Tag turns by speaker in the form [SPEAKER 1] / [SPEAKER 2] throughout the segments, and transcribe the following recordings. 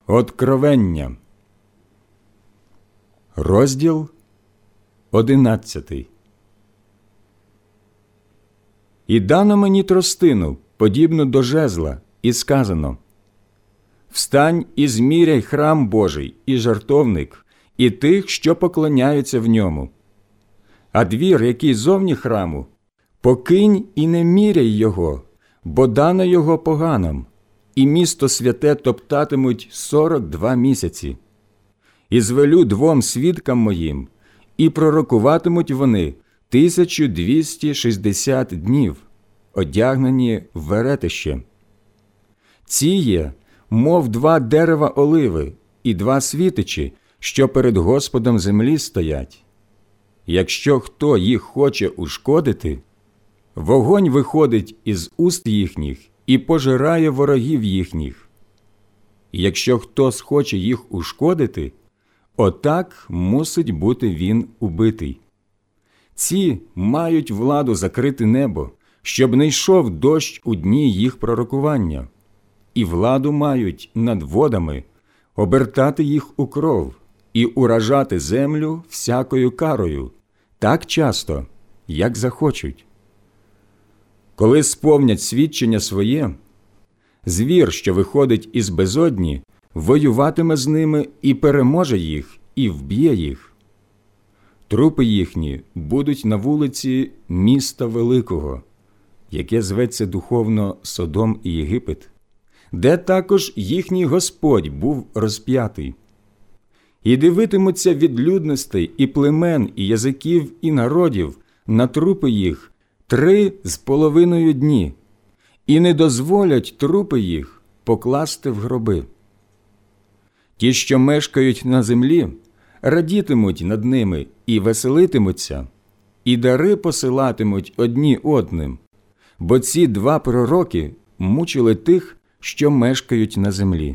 [SPEAKER 1] Откровення, розділ 11. І дано мені тростину, подібну до жезла, і сказано: «Встань і зміряй храм Божий, і жертовник, і тих, що поклоняються в ньому. А двір, який зовні храму, покинь і не міряй його, бо дано його поганам, і місто святе топтатимуть 42 місяці. І звелю 2 свідкам моїм, і пророкуватимуть вони 1260 днів, одягнені в веретище. Ці є, мов 2 дерева оливи і 2 світичі, що перед Господом землі стоять. Якщо хто їх хоче ушкодити, вогонь виходить із уст їхніх і пожирає ворогів їхніх. І якщо хто схоче їх ушкодити, отак мусить бути він убитий. Ці мають владу закрити небо, щоб не йшов дощ у дні їх пророкування, і владу мають над водами обертати їх у кров і уражати землю всякою карою, так часто, як захочуть. Коли сповнять свідчення своє, звір, що виходить із безодні, воюватиме з ними і переможе їх, і вб'є їх. Трупи їхні будуть на вулиці міста Великого, яке зветься духовно Содом і Єгипет, де також їхній Господь був розп'ятий. І дивитимуться від людностей, і племен, і язиків, і народів на трупи їх 3,5 дні, і не дозволять трупи їх покласти в гроби. Ті, що мешкають на землі, радітимуть над ними і веселитимуться, і дари посилатимуть одні одним, бо ці 2 пророки мучили тих, що мешкають на землі.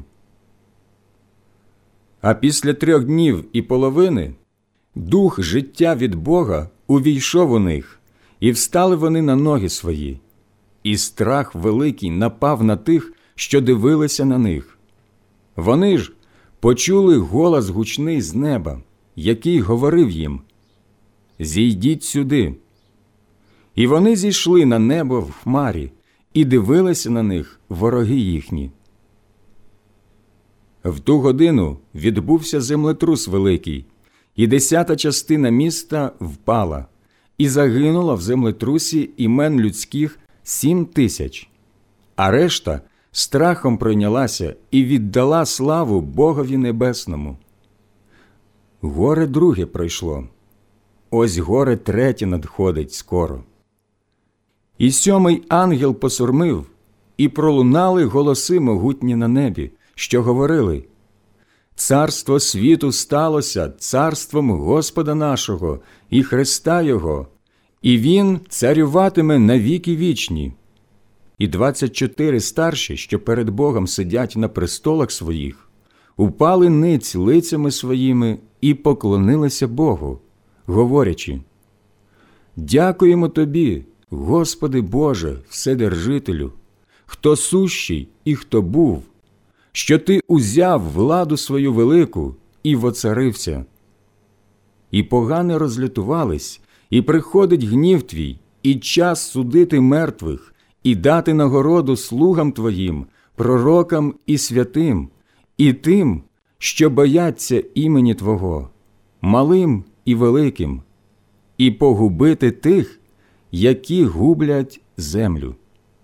[SPEAKER 1] А після 3,5 днів дух життя від Бога увійшов у них, і встали вони на ноги свої, і страх великий напав на тих, що дивилися на них. Вони ж почули голос гучний з неба, який говорив їм: «Зійдіть сюди». І вони зійшли на небо в хмарі, і дивилися на них вороги їхні. В ту годину відбувся землетрус великий, і 10-та частина міста впала, і загинуло в землетрусі імен людських 7000, а решта страхом пройнялася і віддала славу Богові Небесному. Горе друге пройшло, ось горе третє надходить скоро. І 7-й ангел посурмив, і пролунали голоси могутні на небі, що говорили: «Царство світу сталося царством Господа нашого і Христа Його, і Він царюватиме на віки вічні». І 24 старші, що перед Богом сидять на престолах своїх, упали ниць лицями своїми і поклонилися Богу, говорячи: «Дякуємо Тобі, Господи Боже, Вседержителю, хто сущий і хто був, що Ти узяв владу свою велику і воцарився. І погани розлютувались, і приходить гнів Твій, і час судити мертвих, і дати нагороду слугам Твоїм, пророкам і святим, і тим, що бояться імені Твого, малим і великим, і погубити тих, які гублять землю».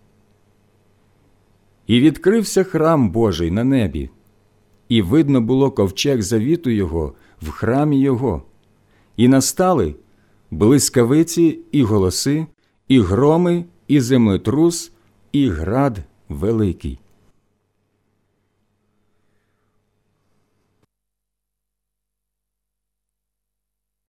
[SPEAKER 1] І відкрився храм Божий на небі, і видно було ковчег завіту Його в храмі Його, і настали блискавиці і голоси, і громи, і землетрус, і град великий.